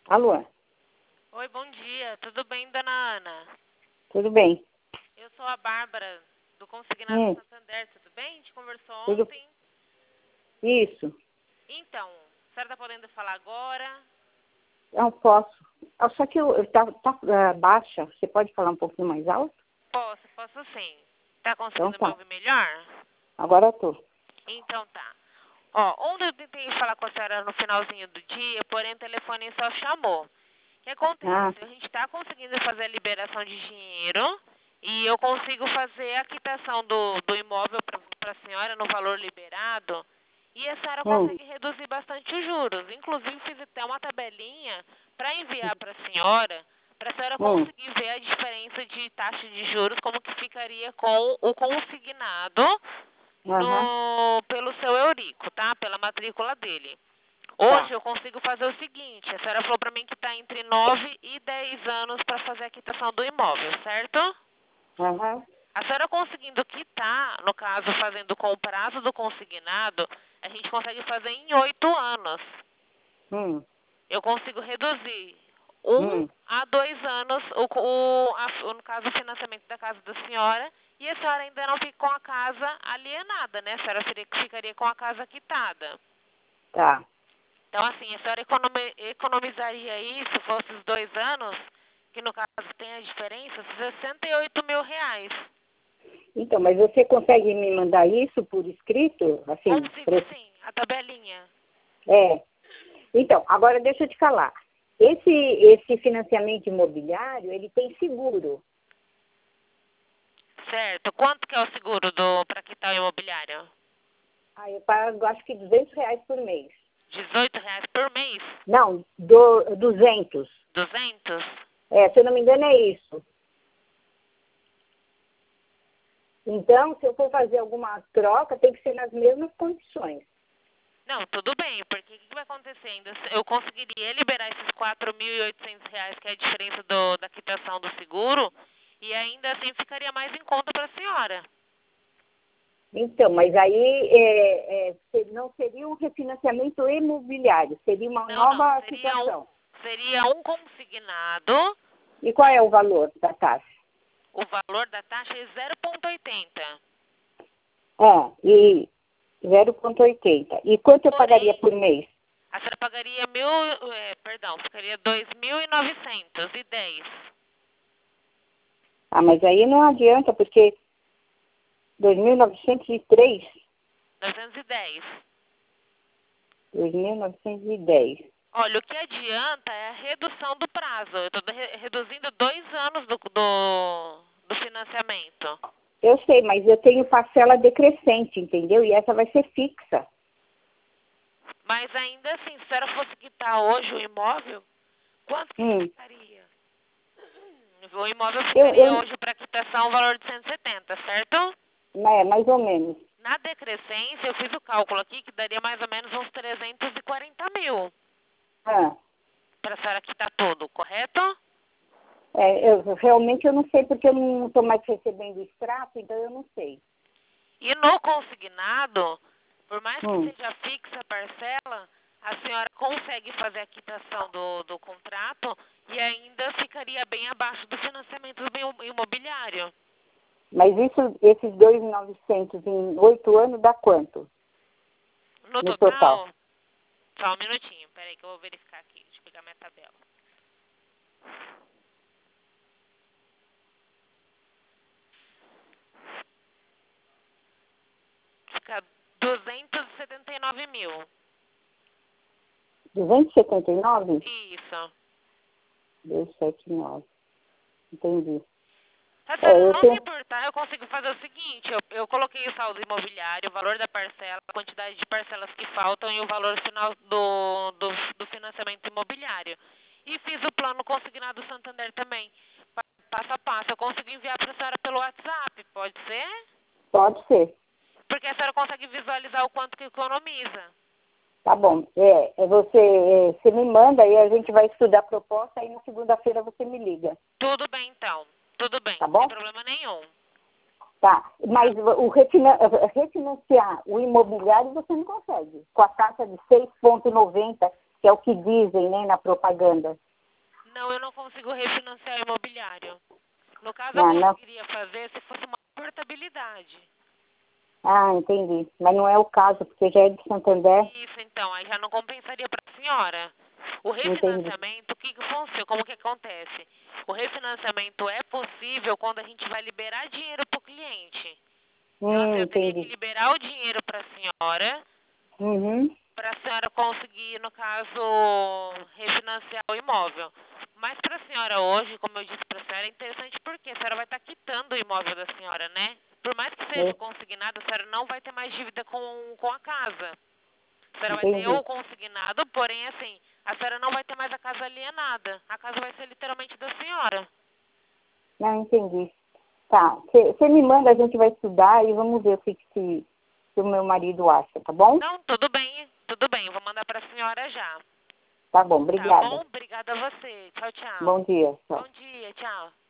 Alô? Oi, bom dia. Tudo bem, dona Ana? Tudo bem? Eu sou a Bárbara, do Consignado Santander. Tudo bem? A gente conversou Tudo... ontem. Isso. Então, a senhora está podendo falar agora? Não posso. Só que tá baixa. Você pode falar um pouquinho mais alto? Posso sim. Tá Então conseguindo me tá. ouvir melhor? Agora eu tô. Então tá. Ó, ontem eu tentei falar com a senhora no finalzinho do dia, porém o telefone só chamou. O que acontece? A gente está conseguindo fazer a liberação de dinheiro e eu consigo fazer a quitação do imóvel para a senhora no valor liberado e a senhora consegue reduzir bastante os juros. Inclusive fiz até uma tabelinha para enviar para a senhora conseguir ver a diferença de taxa de juros, como que ficaria com o consignado pelo seu Eurico, tá? Pela matrícula dele. Hoje eu consigo fazer o seguinte, a senhora falou para mim que está entre 9 e 10 anos para fazer a quitação do imóvel, certo? A senhora conseguindo quitar, no caso fazendo com o prazo do consignado, a gente consegue fazer em 8 anos. Eu consigo reduzir 1 a 2 anos, no caso, o financiamento da casa da senhora, e a senhora ainda não fica com a casa alienada, né? A senhora ficaria com a casa quitada. Tá. Então, assim, a senhora economizaria isso, se fosse os 2 anos, que no caso tem a diferença, R$68.000. Então, mas você consegue me mandar isso por escrito? Assim, Consigo sim, a tabelinha. Então, agora deixa eu te falar. Esse financiamento imobiliário, ele tem seguro. Certo. Quanto que é o seguro para quitar o imobiliário? Eu pago, acho que R$200 por mês. R$18 por mês? Não, 200. 200? Se eu não me engano é isso. Então, se eu for fazer alguma troca, tem que ser nas mesmas condições. Não, tudo bem, porque o que vai acontecer ainda? Eu conseguiria liberar esses R$4.800, que é a diferença da quitação do seguro, e ainda assim ficaria mais em conta para a senhora. Então, mas aí não seria um refinanciamento imobiliário, seria uma nova situação. Seria um consignado. E qual é o valor da taxa? O valor da taxa é 0,80. E 0,80. E quanto eu pagaria por mês? A senhora pagaria ficaria 2.910. Mas aí não adianta, porque 2.903. 910. 2.910. Olha, o que adianta é a redução do prazo. Eu estou reduzindo 2 anos do financiamento. Eu sei, mas eu tenho parcela decrescente, entendeu? E essa vai ser fixa. Mas ainda assim, se a senhora fosse quitar hoje o imóvel, quanto que ficaria? O imóvel ficaria hoje para quitação o valor de 170, certo? Mais ou menos. Na decrescência, eu fiz o cálculo aqui que daria mais ou menos uns 340 mil. Para a senhora quitar tudo, correto? Realmente eu não sei, porque eu não estou mais recebendo extrato, então eu não sei. E no consignado, por mais que seja fixa a parcela, a senhora consegue fazer a quitação do contrato e ainda ficaria bem abaixo do financiamento imobiliário. Mas esses 2.900 em 8 anos dá quanto? No total? Só um minutinho, peraí que eu vou verificar aqui. Deixa eu pegar minha tabela. Fica 279 mil. 279? Isso. 279. Entendi. Se não se importar, eu consigo fazer o seguinte, eu coloquei o saldo imobiliário, o valor da parcela, a quantidade de parcelas que faltam e o valor final do financiamento imobiliário. E fiz o plano consignado Santander também, passo a passo. Eu consigo enviar para a senhora pelo WhatsApp, pode ser? Pode ser. Porque a senhora consegue visualizar o quanto que economiza. Tá bom. Você me manda e a gente vai estudar a proposta e na segunda-feira você me liga. Tudo bem, então. Tudo bem. Tá bom? Sem problema nenhum. Tá. Mas refinanciar o imobiliário você não consegue. Com a taxa de 6,90 que é o que dizem, né, na propaganda. Não, eu não consigo refinanciar o imobiliário. No caso, Ah, eu não. conseguiria fazer se fosse uma portabilidade. Ah, entendi. Mas não é o caso, porque já é de Santander. Isso, então, aí já não compensaria para a senhora. O Entendi. refinanciamento, o que funciona? Como que acontece? O refinanciamento é possível quando a gente vai liberar dinheiro para o cliente. Então, assim, eu teria que Entendi. liberar o dinheiro para a senhora, Uhum. para a senhora conseguir, no caso, refinanciar o imóvel. Mas para a senhora hoje, como eu disse para a senhora, é interessante porque a senhora vai estar quitando o imóvel da senhora, né? Por mais que seja É, consignado, a senhora não vai ter mais dívida com a casa. A senhora vai ter entendi. o consignado, porém, assim, a senhora não vai ter mais a casa alienada. A casa vai ser literalmente da senhora. Não, entendi. Tá. Você me manda, a gente vai estudar e vamos ver que o meu marido acha, tá bom? Não, tudo bem, tudo bem. Eu vou mandar para a senhora já. Tá bom, Tá bom? obrigada. Obrigada a você. Tchau, tchau. Bom dia. Tchau. Bom dia, tchau.